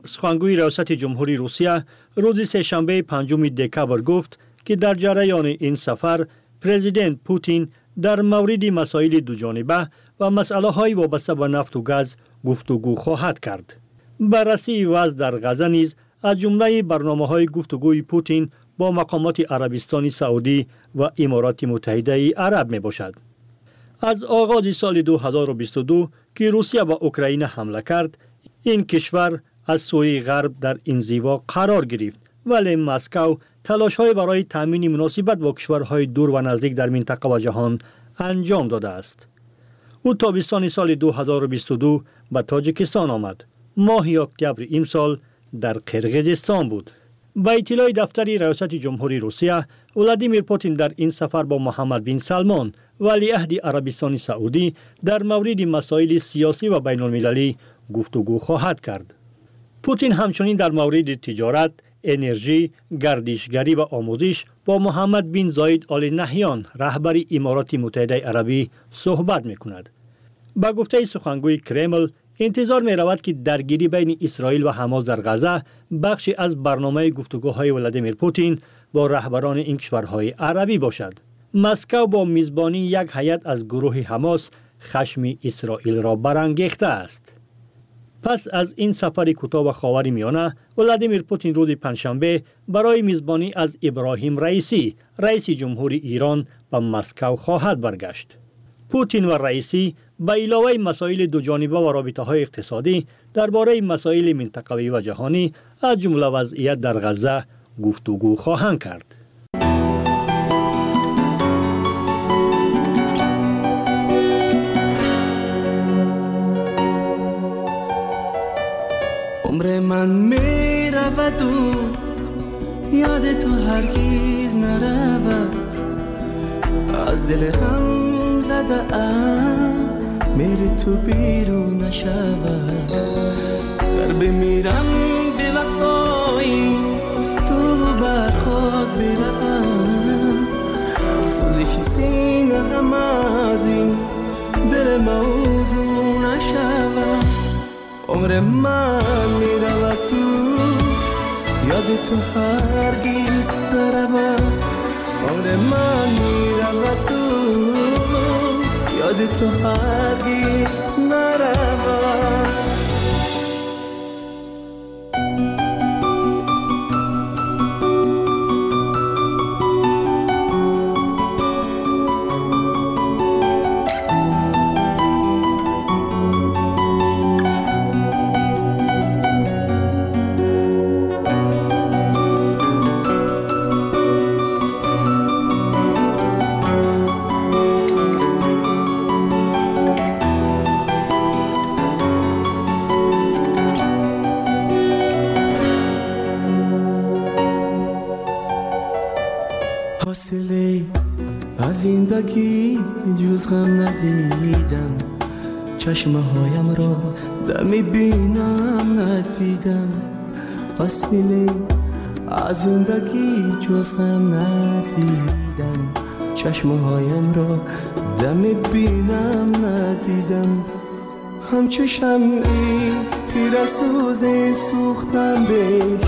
سخنگوی ریاست جمهوری روسیه روز سه‌شنبه 5 دکبر گفت که در جریان این سفر پرزیدنت پوتین در مورد مسائل دوجانبه و مسائل وابسته به نفت و گاز گفتگو خواهد کرد. بررسی وضع در غزه نیز از جمله برنامه‌های گفتگوی پوتین با مقامات عربستان سعودی و امارات متحده عرب می باشد. از آغاز سال 2022 که روسیه به اوکراین حمله کرد، این کشور از سوی غرب در انزوا قرار گرفت، ولی مسکو تلاش‌های برای تامین مناسبت با کشورهای دور و نزدیک در منطقه و جهان انجام داده است. او تابستان سال 2022 به تاجیکستان آمد. ماه اکتبر امسال در قرقیزستان بود. با اطلاع دفتر ریاست جمهوری روسیه، ولادیمیر پوتین در این سفر با محمد بن سلمان ولیعهد عربستان سعودی در مورد مسائل سیاسی و بین المللی گفتگو خواهد کرد. پوتین همچنین در مورد تجارت، انرژی، گردشگری و آموزش با محمد بن زاید آل نهیان رهبر امارات متحده عربی صحبت می‌کند. با گفته سخنگوی کرمل، انتظار می رود که درگیری بین اسرائیل و حماس در غزه بخشی از برنامه گفتگوهای ولادیمیر پوتین با رهبران این کشورهای عربی باشد. مسکو با میزبانی یک هیئت از گروه حماس خشم اسرائیل را برانگیخته است. پس از این سفر کوتاه به خاورمیانه، ولادیمیر پوتین روز پنجشنبه برای میزبانی از ابراهیم رئیسی، رئیس جمهوری ایران، به مسکو خواهد برگشت. پوتین و رئیسی به علاوه مسائل دوجانبه و رابطه‌های اقتصادی درباره مسائل منطقوی و جهانی از جمله وضعیت در غزه گفتگو خواهند کرد. عمر من میرود و یاد تو هرگز نرود، از دل غم زده ام میری تو بیرون نشود. در بمیرم به وفایی تو بر خود بروم، سوزش سینه غم از این دل موضوع نشود. عمر من میرود تو یاد تو هرگز نرود، عمر من میرود تو یاد تو هرگز نرود. حاصله از زندگی جز غم ندیدم، چشمهایم را دم بینم ندیدم. حاصله از زندگی جز غم ندیدم، چشمهایم را دم بینم ندیدم. همچو شمعی خیره سوز سوختم بهش،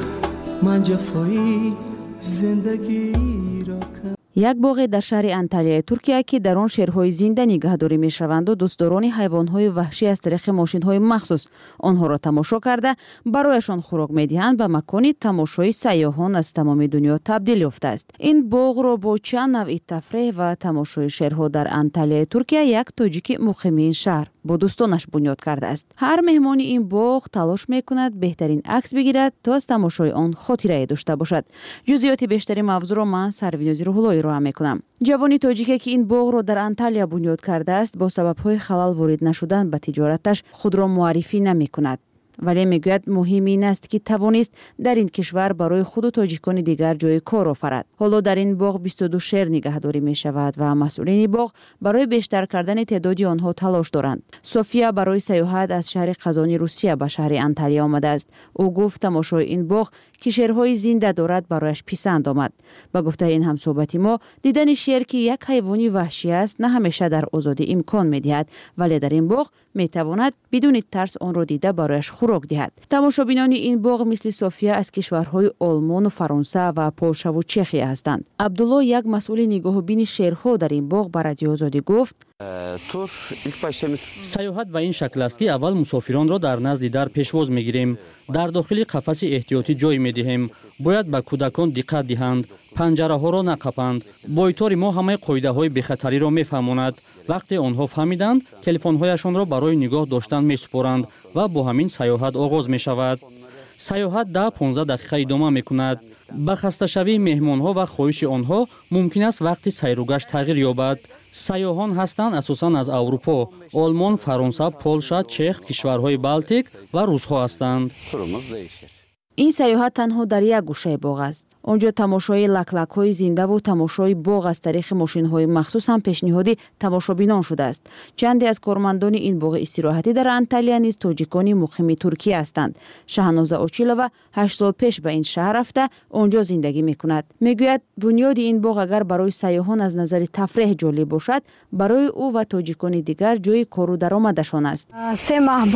من جفایی زندگی را کردم. یک باغ در شهر انتالیا ترکیه که در آن شیرهای زنده نگهداری می‌شوند و دوستداران حیوانات وحشی از طریق ماشین‌های مخصوص آنها را تماشا کرده برایشان خوراک می‌دهند به مکانی تماشای سیاحان از تمام دنیا تبدیل یافته است. این باغ را با چند نوع تفریح و تماشای شیرها در انتالیا ترکیه یک تاجیک مقیم این شهر با دوستانش بنیاد کرده است. هر مهمان این باغ تلاش می‌کند بهترین عکس بگیرد تا از تماشای آن خاطره داشته باشد. جزئیات بیشتری موضوع را من سرویناز روح‌اللهی را می‌کنم. جوانی تاجیکی که این باغ را در انتالیا بنیاد کرده است با سبب‌های خلال وارد نشدن به تجارتش خود را معرفی نمی‌کند. ولی میگوید مهم این است که توانست در این کشور برای خود و تاجیکان دیگر جای کار آفرد. حالا در این باغ 22 شیر نگهداری می شود و مسئولین باغ برای بیشتر کردن تعداد آنها تلاش دارند. سوفیا برای سیاحت از شهر قزانی روسیه به شهر انتالیا آمده است. او گفت تماشای این باغ که شیرهای زنده دارد برایش پسند آمد. با گفته این همصحبتی ما، دیدن شیر که یک حیوانی وحشی است نه همیشه در آزادی امکان می‌دهد، ولی در این باغ می‌تواند بدون ترس آن را دیده برایش خوراک دهد. تماشابینان این باغ مثل صوفیا از کشورهای آلمان و فرانسه و پولشا و چخیه هستند. عبدالله یک مسئول نگاه بین شیرها در این باغ به رادیو آزادی گفت: سیاحت به این شکل است که اول مسافران را در نزد در پیشواز میگیریم، در داخل قفس احتیاطی جای میدهیم، باید به کودکان دقت دهند، پنجره ها را نقاپند. بایتار ما همه قاعده های بخطری را میفهماند. وقتی آنها فهمیدند، تلفن هایشان را برای نگاه داشتن میسپارند و با همین سیاحت آغاز می شود. سیاحت 10-15 دقیقه ادامه می کند. به خسته شوی مهمان ها و خواهش آنها ممکن است وقتی سیر و گشت تغییر یابد. سیاحان هستند اساساً از اروپا، آلمان، فرانسه، پولشا، چخ، کشورهای بالتیک و روس ها هستند. این سیاحت تنها در یک گوشه باغ است. آنجا تماشای لک‌لک‌های زنده و تماشای باغ از طریق ماشین‌های مخصوص هم پیشنهادی تماشابینان شده است. چندی از کارمندان این باغ استراحتی در انتالیا نیز تاجیکان مقیم ترکیه هستند. شهنازه اوچیلووا 8 سال پیش به این شهر رفته آنجا زندگی می‌کند. میگوید بنیاد این باغ اگر برای سیاحان از نظر تفریح جالب باشد، برای او و تاجیکان دیگر جای کار و درآمدشان است. 3 ماه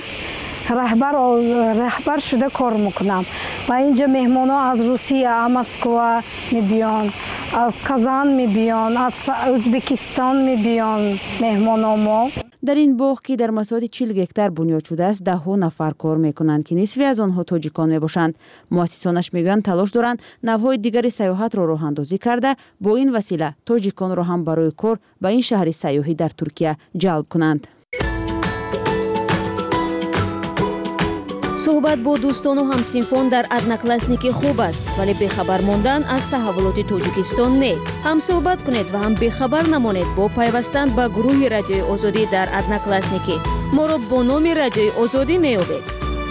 رهبر شده کار میکنم و اینجا مهمان ها از روسیه، مسکو میبیان، از کازان میبیان، از ازبکستان میبیان مهمان ما. در این باغ که در مساحت 40 هکتار بنیاد شده است 10 نفر کار میکنند که نصفی از آنها تاجیکان میباشند. مؤسسانش میگویند تلاش دارند نوهای دیگر سیاحت را راه اندازی کرده با این وسیله تاجیکان را هم برای کار به این شهر سیاحی در ترکیه جلب کنند. صحبت با دوستان و همسنفان در ادناکلاسنیکی خوب است، ولی بخبر ماندن از تحولات تاجیکستان نه. هم صحبت کنید و هم بخبر نمانید با پیوستن به گروه رادیوی آزادی در ادناکلاسنیکی. ما را با نام رادیوی آزادی میابید.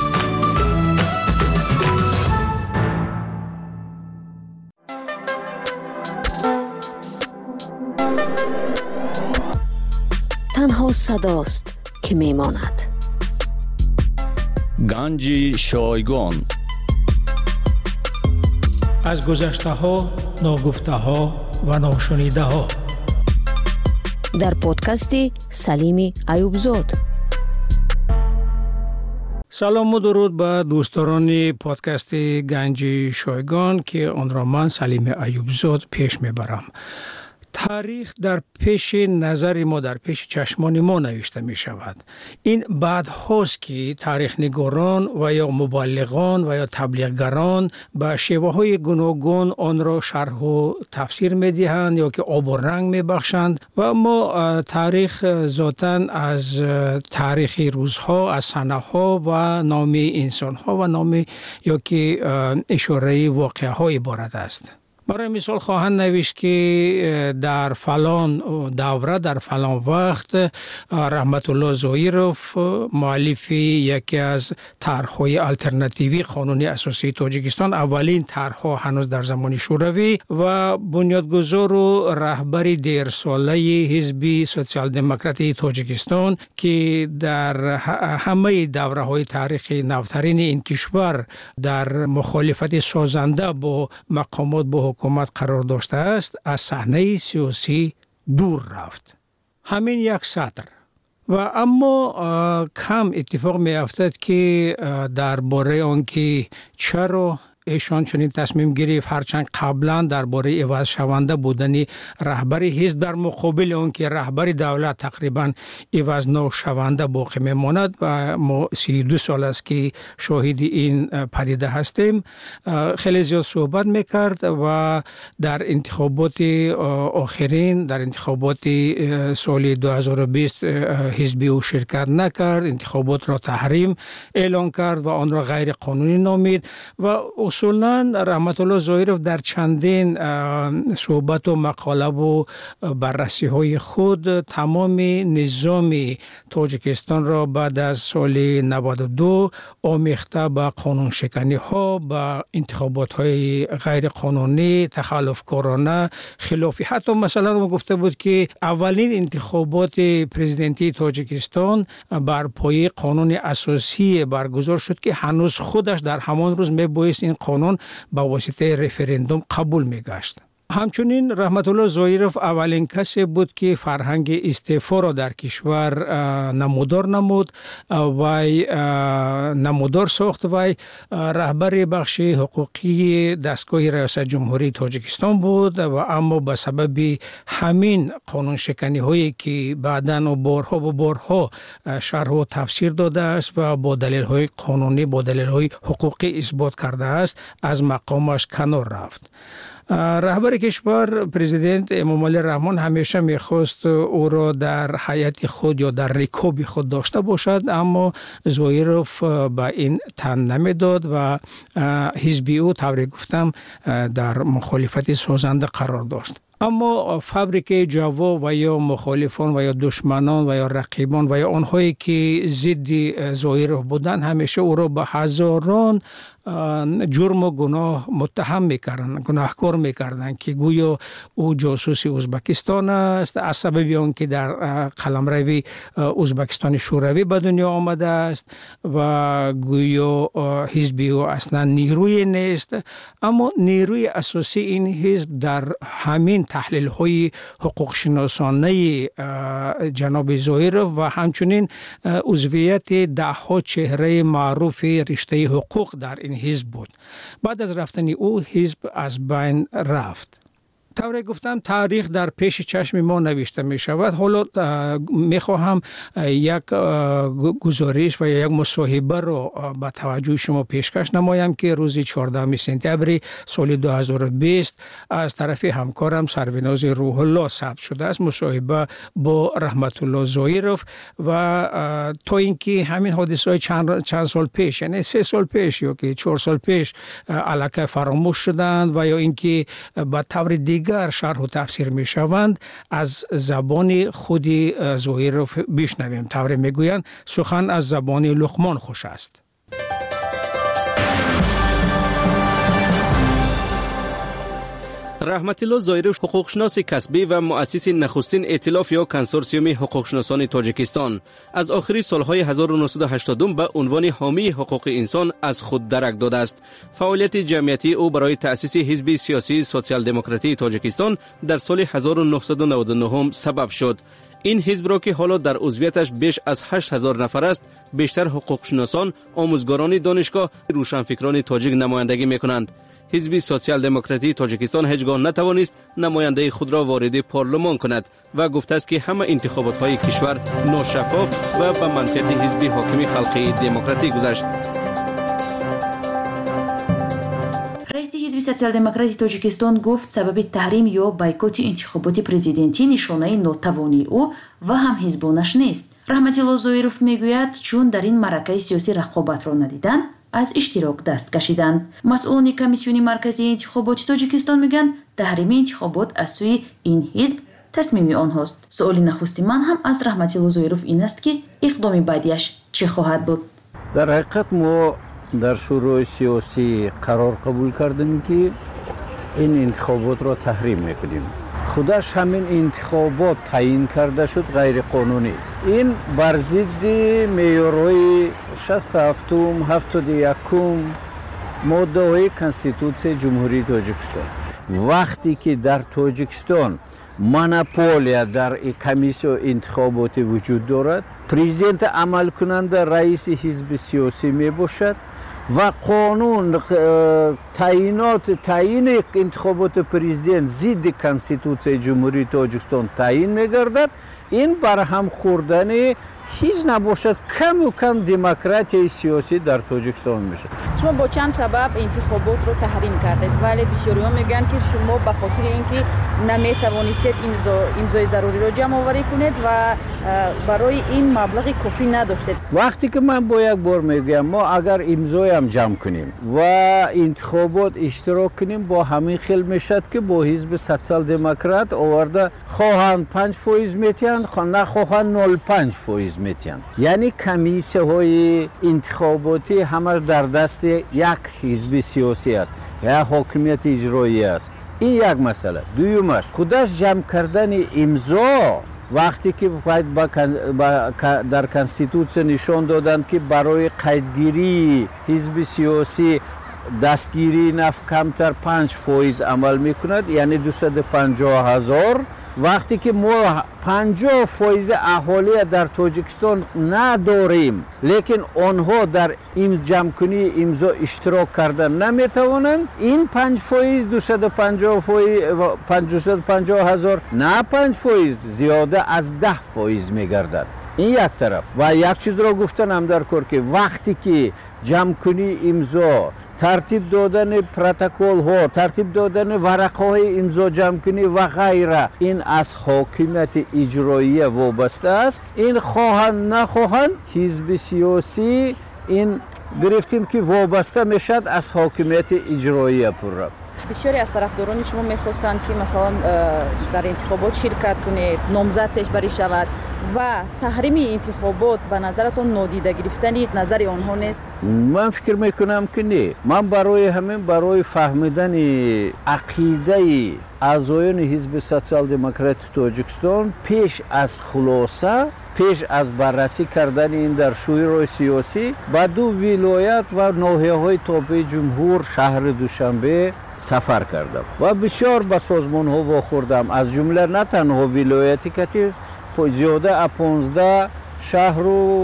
تنها صداست که میماند. گنج شایگان. از گذشته ها، ناگفته ها و ناشنیده ها. در پادکست سلیم ایوبزاد. سلام و درود به دوستان پادکست گنج شایگان که آن را من سلیم ایوبزاد پیش میبرم. تاریخ در پیش نظر ما، در پیش چشمان ما نوشته می شود. این بعد هاست که تاریخ نگاران و یا مبلغان و یا تبلیغگران به شیوه های گوناگون آن را شرح و تفسیر می دهند یا که آب و رنگ می بخشند و ما تاریخ ذاتاً از تاریخ روزها، از سنه ها و نام انسان ها و نام یا که اشاره واقعه های عبارت است. برای مثال خواهند نوشت که در فلان دوره، در فلان وقت رحمت الله ظاهروف مؤلف یکی از طرح‌های الटरनेटिव्ی قانون اساسی تاجیکستان، اولین طرح‌ها هنوز در زمان شوروی و بنیادگذار و رهبر دیرساله حزب سوسیال دموکراتی تاجیکستان که در همه دوره‌های تاریخی نوترین این کشور در مخالفت سازنده با مقامات با حکومت قرار داشته است، از صحنه سیاسی دور رفت. همین یک سطر. و اما کم اتفاق می افتد که درباره آنکه چرا ایشان چنین تصمیم گرفت، هرچند قبلا درباره عوض شونده بودن رهبر حزب در مقابل آن که رهبر دولت تقریبا عوض نشونده باقی میماند و ما 32 سال است که شاهد این پدیده هستیم، خیلی زیاد صحبت میکرد و در انتخابات آخرین، در انتخابات سال 2020 حزب او شرکت نکرد، انتخابات را تحریم اعلان کرد و آن را غیر قانونی نامید و اصولاً رحمت الله ظاهروف در چندین صحبت و مقاله و بررسی های خود تمام نظام تاجیکستان را بعد از سال 92 آمیخته به قانون شکنی ها، به انتخابات های غیر قانونی، تخلفکارانه، خلافی. حتی مثلا ما گفته بود که اولین انتخابات پرزیدنتی تاجیکستان بر پایه قانون اساسی برگزار شد که هنوز خودش در همان روز میبایست این قانون با واسطه رفراندوم قبول میگشت. همچنین رحمت الله ظاهرов اولین کسی بود که فرهنگ استعفا را در کشور نمودار نمود و نمودار ساخت و رهبر بخش حقوقی دستگاه ریاست جمهوری تاجیکستان بود و اما به سبب همین قانون شکنی هایی که بعداً و بارها شرح و تفسیر داده است و با دلیل های قانونی با دلیل های حقوقی اثبات کرده است از مقامش کنار رفت. رهبر کشور پرزیدنت امام علی رحمان همیشه میخواست او را در حیات خود یا در رکاب خود داشته باشد، اما ظاهرов به این تن نمیداد و حزب او طوری گفتم در مخالفت سازنده قرار داشت. اما فابریکه جوا و یا مخالفان و یا دشمنان و یا رقیبان و یا آنهایی که ضد ظاهرов بودند همیشه او را به هزاران جرم و گناه متهم میکردند، گناهکار میکردند که گویا او جاسوس ازبکستان است از سبب آنکه در قلمرو ازبکستان شوروی به دنیا آمده است و گویا حزب او اصلا نیروی نیست. اما نیروی اساسی این حزب در همین تحلیل های حقوق شناسانه جناب ظاهرov و همچنین عضویت دهها چهره معروف رشته حقوق در این حزب بود. بعد از رفتن او حزب از بین رفت. طوری گفتم تاریخ در پیش چشم ما نوشته می شود. حالا می خواهم یک گزارش و یک مصاحبه را به توجه شما پیشکش نمایم که روز 14 سپتامبر سال 2020 از طرف همکارم سروناز روح الله ثبت شده است. مصاحبه با رحمت الله ظاهرov و تا اینکه همین حادثه های چند سال پیش یعنی 3 سال پیش یا که 4 سال پیش الکی فراموش شدند و یا اینکه به طور دیگر شرح و تفسیر می شوند از زبان خود ظاهرov بشنویم. طوری می گویند سخن از زبان لقمان خوش است. رحمت الله ظاهرov حقوقشناس کسبی و مؤسس نخستین ائتلاف یا کنسورسیوم حقوقشناسان تاجیکستان از آخر سالهای 1980 به عنوان حامی حقوق انسان از خود درک داده است. فعالیت جمعیتی او برای تأسیس حزب سیاسی سوسیال دموکراتی تاجیکستان در سال 1999 سبب شد. این حزب را که حالا در عضویتش بیش از 8000 نفر است، بیشتر حقوقشناسان، آموزگاران دانشگاه، روشنفکران تاجیک نمایندگی می‌کنند. حزب سوسیال دموکراتی تاجیکستان هیچگاه نتوانست نماینده خود را وارد پارلمان کند و گفته است که همه انتخابات های کشور ناشفاف و به منطق حزب حاکم خلقی دموکراتی گذشت. رئیس حزب سوسیال دموکراتی تاجیکستان گفت سبب تحریم یا بایکوت انتخابات پرزیدنتی نشانه ناتوانی او و هم حزبانش نیست. رحمت الله ظاهرov میگوید چون در این معرکه سیاسی رقابت را ندیدند از اشتراک دست کشیدند. مسئولان کمیسیون مرکزی انتخابات تاجیکستان میگن تحریم انتخابات از سوی این حزب تصمیم آنهاست. سوال نخستی من هم از رحمت الله ظاهرov این است که اقدام بعدیش چه خواهد بود؟ در حقیقت ما در شورای سیاسی قرار قبول کردیم که این انتخابات را تحریم میکنیم. خودش همین انتخابات تعیین کرده شد غیر قانونی. این بر ضد معیارهای 67 71 ماده های کنستیتوسیون جمهوری تاجیکستان. وقتی که در تاجیکستان مونوپولیا در کمیسیون انتخابات وجود دارد، پرزیدنت عمل کننده رئیس حزب سیاسی می باشد و قانون تعیین انتخابات پرزیدنت ضد کنستیتوسیون جمهوری تاجیکستان تعیین می‌گردد. این برهم خوردن هیچ نباشد کم و کم دموکراسی سیاسی در تاجیکستان میشه. شما با چند سبب انتخابات رو تحریم کردید ولی بسیاری‌ها میگن که شما به خاطر اینکه نمیتوانستید امضای ضروری رو جمع آوری کنید و برای این مبلغ کافی نداشتید. وقتی که من با یک بار میگم ما اگر امضای هم جمع کنیم و انتخابات اشتراک کنیم با همین خیل میشد که با حزب سوسیال دموکرات آورده خواهند 5% میتین نخواهند 0.5% میتین. یعنی کمیسیه های انتخاباتی همش در دست یک حزب سیاسی است یا حاکمیت اجرایی است. این یک مسئله. دویمش خودش جمع کردن امضا وقتی که در کنستیتوسیون نشان دادند که برای قیدگیری حزب سیاسی دستگیری نفت کمتر 5% عمل میکند، یعنی 250,000. وقتی که ما 50% اهالی در تاجیکستان نداریم، لیکن آنها در این جمع‌کنی امضا اشتراک کردن نمیتوانند، این 5% 250,000 نه 5% زیاده از 10% میگردد. این یک طرف. و یک چیز را گفتنم در کار که وقتی که جمع‌کنی امضا، ترتیب دادن پروتکل ها، ترتیب دادن ورقه های امضا جمع‌کنی و غیره، این از حاکمیت اجرایی وابسته است. این خواهند نخواهند حزب سیاسی این گرفتیم که وابسته میشد از حاکمیت اجرایی پورا. بسیاری از طرفداران شما میخواستند که مثلا در انتخابات شرکت کنید، نامزد پیشبری شود و تحریم انتخابات به نظرتون نادیده گرفتن نظر آنها نیست؟ من فکر میکنم که نه. من برای فهمیدن عقیده اعضایان حزب سوسیال دموکرات تاجیکستان پیش از خلاصه، پیش از بررسی کردن این در شورای سیاسی به 2 ولایت و ناحیه‌های تابع جمهور شهر دوشنبه سفر کردم و بسیار به سازمان ها واخوردم، از جمله نه تنها ولایتی که زیاده 15 شهر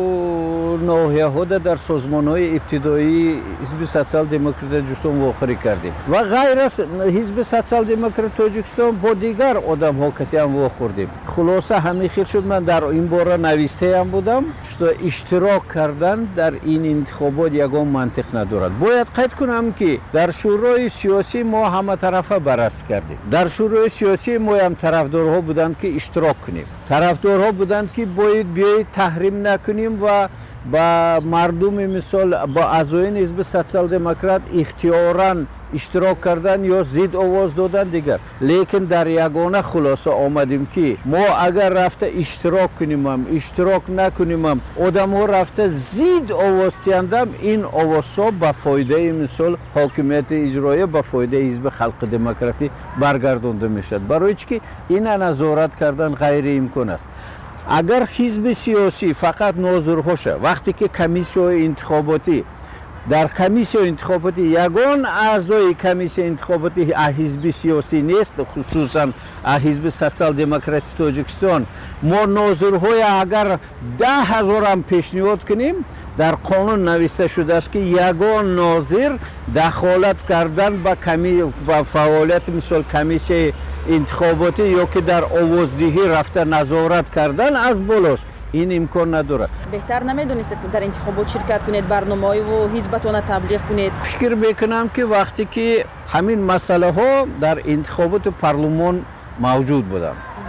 و ناحیه ها در سازمان های ابتدایی حزب سوسیال دموکرات تاجیکستان واخوری کردیم و غیر از حزب سوسیال دموکرات تاجیکستان با دیگر آدم ها که هم واخوردیم. خلاصه همین خیر شد من در این باره نویسته هم بودم که اشتراک کردن در این انتخابات یگان منطق ندارد. باید قید کنم که در شورای سیاسی ما همه طرفه بررسی کردیم. در شورای سیاسی ما هم طرفدارها بودند که اشتراک کنیم، طرفدارها بودند که باید بیایید تحریم نکنیم و با مردم مثال با اعضایان حزب سوسیال دموکرات اختیاراً اشتراک کردن یا زید آواز دادن دیگر. لیکن در یگانه خلاصه آمدیم که ما اگر رفته اشتراک کنیم هم اشتراک نکنیم هم آدم ها رفته زید آواز تیندم، این آواز ها به فایده مثال حاکمیت اجرایی، به فایده حزب خلق دموکراتی برگردانده میشد. برای چی که این نظارت کردن غیر امکان است. اگر حزب سیاسی فقط ناظرهاشه، وقتی که کمیسیون انتخاباتی در کمیسیون انتخاباتی یگان اعضای کمیسیون انتخاباتی حزب سیاسی نیست، خصوصا حزب سوسیال دموکرات تاجیکستان، ما ناظرهای اگر 10,000 هم پیشنهاد کنیم در قانون نوشته شده است که یگان ناظر دخالت کردن با فعالیت مثل کمیسیون انتخاباتی یا که در آوازدهی رفته نظارت کردن از بالاش این امکان نداره. بهتر نمیدونید که در انتخابات شرکت کنید، برنامه‌های و حزبتون تبلیغ کنید؟ فکر میکنم که وقتی که همین مسئله ها در انتخابات پارلمان موجود بودن،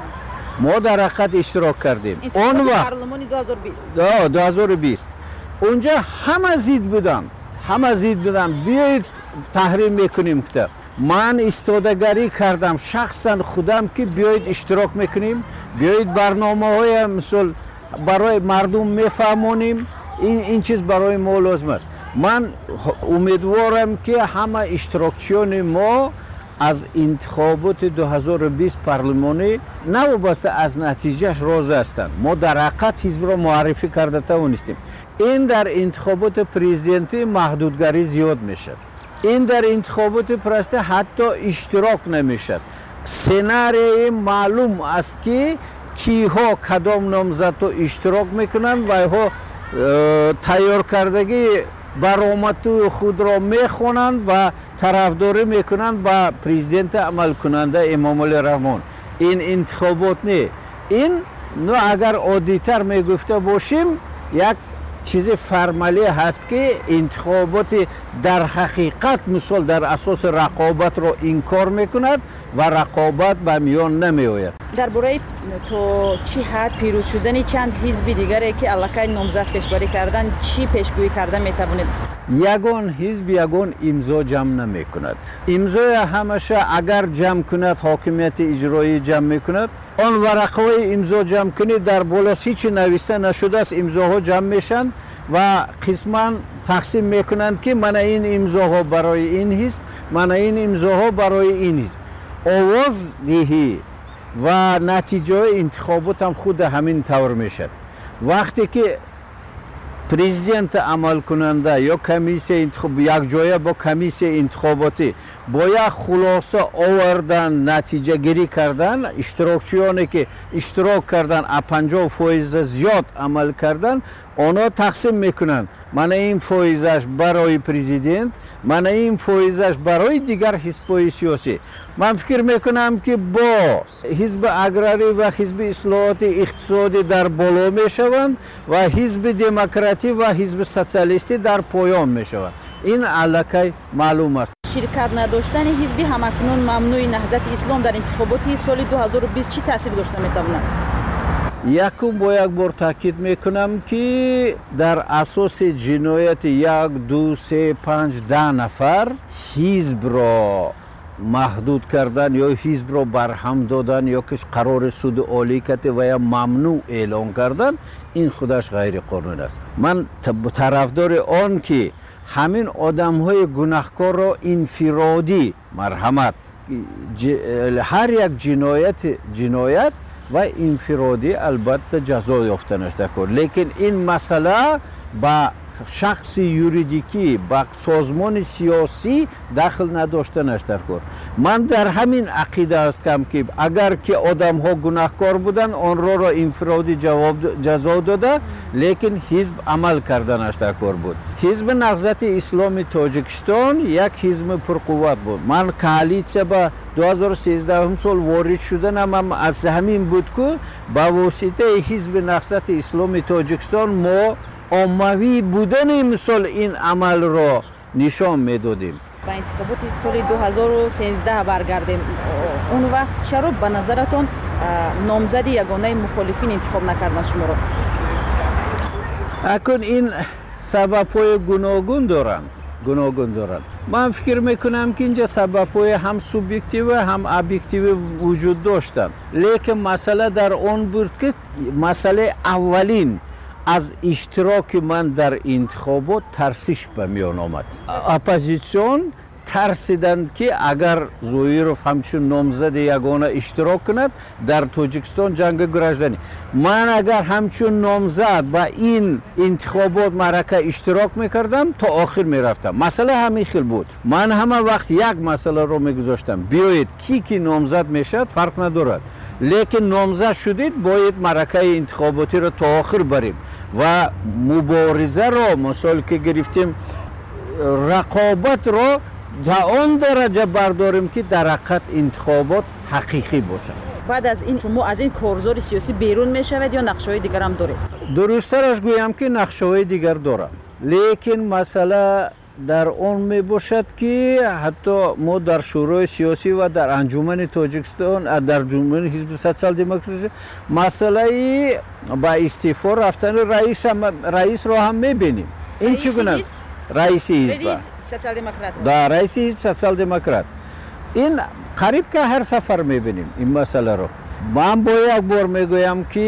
ما در حقیقت اشتراک کردیم. اون وقت پارلمان 2020 اونجا همه زید بودن بیایید تحریم میکنیم که من استادگاری کردم شخصا خودم که بیایید اشتراک میکنیم، بیایید برنامه های مثل برای مردم میفهمونیم، این چیز برای ما لازم است. من امیدوارم که همه اشتراکچیان ما از انتخابات 2020 پارلمانی نوابسته از نتیجهش راضی هستند. ما در حقیقت حزب را معرفی کرده توانستیم. این در انتخابات پرزیدنتی محدودگری زیاد میشد، این در انتخابات پرسته حتی اشتراک نمیشد. سناریوی معلوم است که کیها کدام نامزد اشتراک میکنن و ها تیار کردگی برآمد خود را میخونند و طرفداری میکنند با پرزیدنت عمل کننده امام علی رحمان. این انتخابات نه. این اگر عادی‌تر میگفته باشیم یک چیز فرمالی هست که انتخابات در حقیقت مثال در اساس رقابت را انکار میکند و رقابت به میان نمی آید. درباره تا چی حد پیروز شدن چند حزب دیگری که علاقه نامزد پیشبری کردن چی پیشگویی کرده میتوانید؟ یگان حزب یگان امضا جمع نمی کند. امضای همیشه اگر جمع کند حاکمیت اجرایی جمع میکند، آن ورقه های امضا جمع کنید در بالا هیچ نوشته نشده است، امضاها جمع میشند و قسما تقسیم میکنند که من این امضاها برای این حزب، من این امضاها برای این حزب. آواز دهی و نتیجه انتخابات هم خود همین طور میشد. وقتی که президент амал кунанда ё комиссия интихоб якҷоя бо комиссия интихоботӣ бояд хулоса овардан натиҷагирӣ кардан иштирокчиёне ки иштирок кардан 50% зиёд амал кардан онҳо тақсим мекунанд мана ин фоизаш барои президент мана ин фоизаш барои дигар ҳизбҳои сиёсӣ ман фикр мекунам ки боз ҳизби аграрӣ ва ҳизби ислоҳоти иқтисодӣ дар боло мешаванд ва ҳизби демократӣ ва ҳизби социалистӣ дар поён мешаванд ин аллакай маълум аст ширкат надоштани ҳизби ҳамакнун мамнӯи наҳзати ислом дар интихоботи соли 2020 чӣ таъсир дошта метавонад? якум бо як бор таъкид мекунам ки дар асоси ҷинояти 1 2 3 5 10 нафар ҳизбро маҳдуд кардан ё ҳизбро барҳам додан ё ки қарори суди олӣ карди ва я мамнӯъ эълон кардан ин худаш ғайриқонунӣ аст ман тарафдори он ки ҳамин одамҳои гунаҳкорро инфиродӣ марҳамат ҳар як ҷиноят ва инфиродӣ албатта ҷазо ёфта наштакор лекин ин масъала ба шахси юридикӣ ба созмони сиёсӣ дахл надошта наштакор ман дар ҳамин ақида ҳастам ки агар ки одамҳо гунаҳкор буданд онҳоро инфиродӣ ҷазо дода лекин ҳизб амал карда наштакор буд ҳизби наҳзати исломи тоҷикистон як ҳизби пурқувват буд ман коалитсия ба 2013 сол ворид шуданам аз ҳамин буд ки ба воситаи ҳизби наҳзати исломи тоҷикистон мо оммавӣ будани мисол ин амалро нишон медодем ба интихоботи соли 2013 баргардем он вақт чаро ба назаратон номзади ягонаи мухолифин интихоб накарданд шуморо акун ин сабабҳои гуногун доранд ман фикр мекунам ки инҷа сабабҳои ҳам субъективӣ ҳам объективӣ вуҷуд доштанд лекин масъала дар он буд ки масъалаи аввалин аз иштироки ман дар интихобот тарсиш ба миён омад оппозитсион тарсиданд ки агар зоиров ҳамчун номзади ягона иштирок кунад дар тоҷикистон ҷанги гражданӣ ман агар ҳамчун номзад ба ин интихобот маърака иштирок мекардам то охир мерафтам масъала ҳамин хел буд ман ҳама вақт як масъаларо мегузоштам биёед ки номзад мешавад фарқ надорад лекин номзад шудед бояд маъракаи интихоботиро то охир барем ва муборизаро мисол ки гирифтем рақобатро да он дараҷа бардорем ки дар ҳақиқат интихобот ҳақиқӣ бошад баъд аз ин шумо аз ин корзори сиёсӣ берун мешавед ё нақшаҳои дигарам доред дурусттараш гӯям ки нақшаҳои дигар дорам лекин масъала дар он мебошад ки ҳатто мо дар шӯрои сиёсӣ ва дар анҷумани тоҷикистон дар ҷумҳурии ҳизби социал-демократӣ масъалаи ба истеъфо рафтани раисро ҳам мебинем ин чӣ гуна раиси ҳизба да раиси ҳизб социал-демократ ин қариб ки ҳар сафар мебинем ин масъаларо ман бо як бор мегӯям ки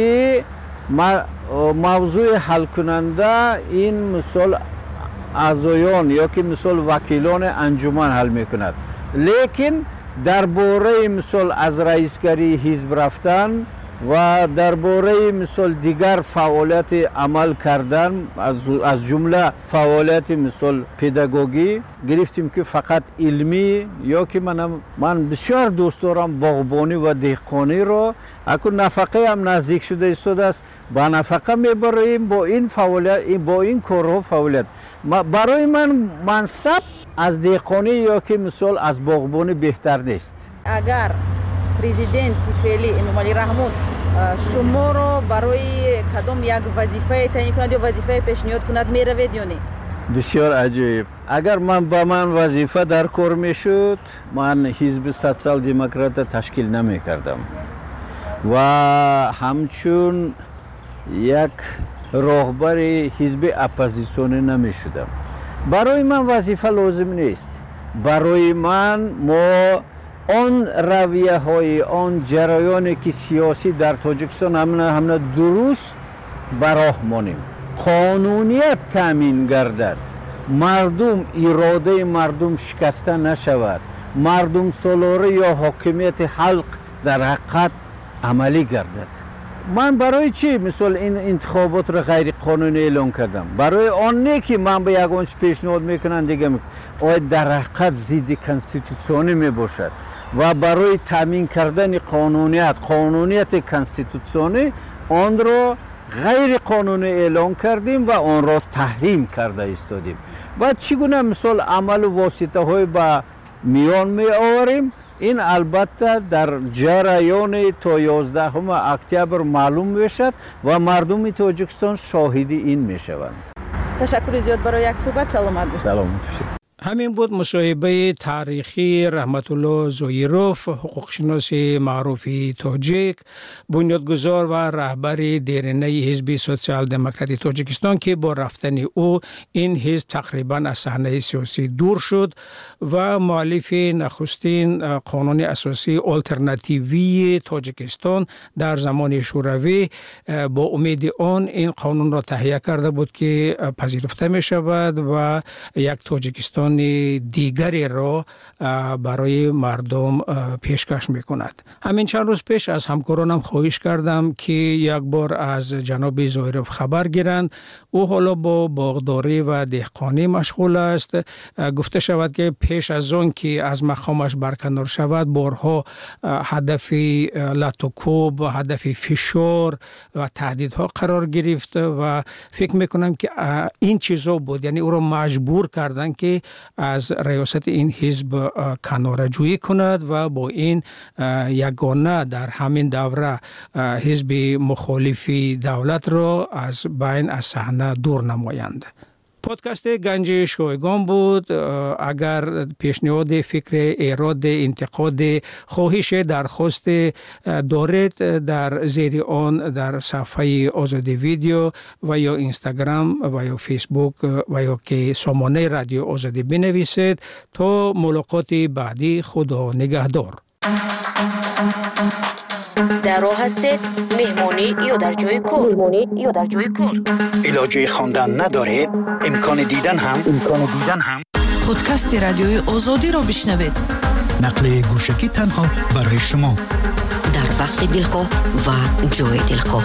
мавзӯи ҳалкунанда ин мисол аъзоён ё ки мисол вакилони анҷуман ҳал мекунад лекин дар бораи мисол аз раисгарии ҳизб рафтан ва дар бораи мисол дигар фаъолияти амал кардан аз ҷумла фаъолияти мисол педагогӣ гирифтем ки фақат илмӣ ё ки ман бисёр дӯст дорам боғбонӣ ва деҳқониро акун нафақаам наздик шуда истодааст ба нафақа мебароем бо ин фаъолият бо ин корҳо фаъолият барои ман мансаб аз деҳқонӣ ё ки мисол аз боғбонӣ беҳтар нест агар президенти феълӣ эмомалӣ раҳмон шуморо барои кадом як вазифае таъин кунад ё вазифае пешниҳод кунад меравед ё не бисёр аҷоиб агар ба ман вазифа дар кор мешуд ман ҳизби социал-демократа ташкил намекардам ва ҳамчун як роҳбари ҳизби оппозитсионӣ намешудам барои ман вазифа лозим нест барои ман мо он равияҳои он ҷараёне ки сиёсӣ дар тоҷикистон ҳамна дуруст ба роҳ монем қонуният таъмин гардад мардум иродаи мардум шикаста нашавад мардумсолорӣ ё ҳокимияти халқ дар ҳақиқат амалӣ гардад من برای چی مثلا این انتخابات را غیر قانونی اعلام کردم؟ برای آن نه که من به یگانش پیشنهاد میکنم دیگه آید در حقیقت ضد کانستیتوسیونی میباشد و برای تامین کردن قانونیت کانستیتوسیونی آن را غیر قانونی اعلام کردیم و آن را تحریم کرده ایستادیم و چگونه مثال عمل و واسطه های به میان می آوریم. این البته در جریان تا 11 اکتبر معلوم میشد و مردم تاجیکستان شاهد این میشوند. تشکر زیاد برای یک صحبت. سلامت باشید. سلامت باشید. همین بود مصاحبه تاریخی رحمت الله زویروف، حقوقشناس معروف تاجیک، بنیادگذار و رهبر دیرینه حزب سوسیال دموکراتی تاجیکستان که با رفتن او این حزب تقریبا از صحنه سیاسی دور شد و مؤلف نخستین قانون اساسی آلترناتیوی تاجیکستان در زمان شوروی با امید آن این قانون را تهیه کرده بود که پذیرفته می شود و یک تاجیکستان دیگری را برای مردم پیشکش میکند. همین چند روز پیش از همکارانم خواهش کردم که یک بار از جناب زویروف خبر گیرند. او حالا با باغداری و دهقانی مشغول است. گفته شود که پیش از آن که از مقامش برکنار شود بارها هدف لطوکوب و هدف فشار و تهدیدها قرار گرفت و فکر میکنم که این چیزا بود، یعنی او را مجبور کردن که از ریاست این حزب کناره‌جویی کند و با این یگانه در همین دوره حزب مخالف دولت را از بین از صحنه دور نمایند. پادکست گنج شایگان بود. اگر پیشنهاد، فکر، ایراد، انتقاد، خواهش، درخواست دارید در زیر آن در صفحه آزادی ویدیو و یا اینستاگرام و یا فیسبوک و یا که سامانه رادیو آزادی بنویسید. تا ملاقات بعدی، خدا نگهدار. در راه هستید، مهمانی یا در جای کار. علاجه خواندن ندارید؟ امکان دیدن هم پادکست رادیوی آزادی را بشنوید. نقل گوشکی تنها برای شما در وقت دلخواه و جای دلخواه.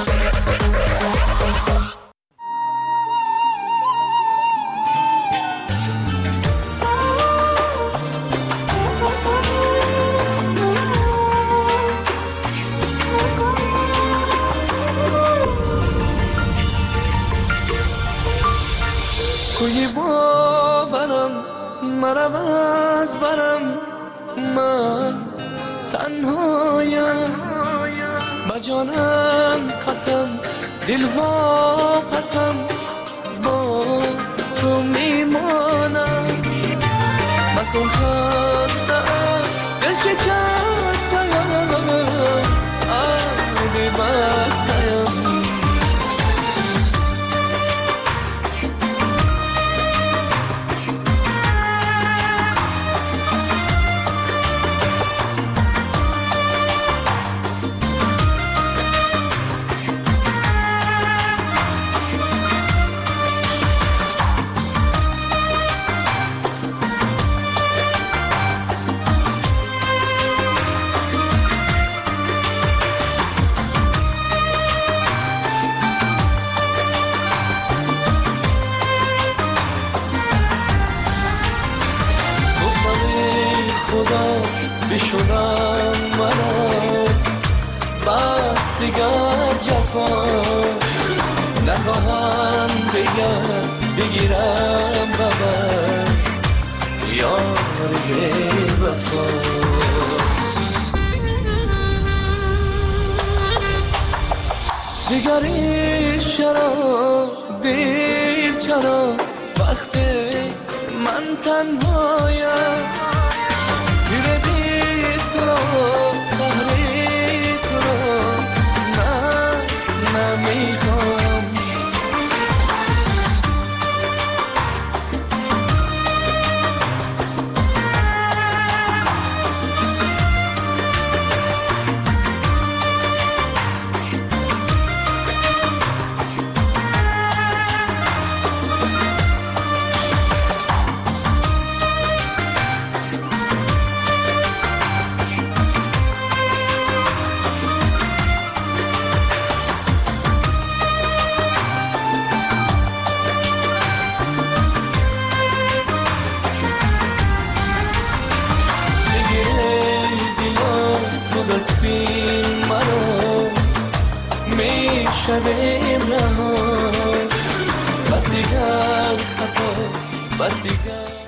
کوی باورم مرم از برم، من تنهایم با جانم قسم، دل واپسم با تو میمانم. مکن خستم دل شکستم، آبی بستم. بشونم مرا بس دیگر جفا نخواهم بگیرم ببر یاری وفا. دیگری چرا دل چرا وقتی من تنهایم، دستین مرا میشویم رها بس دیگر خطا بس دیگر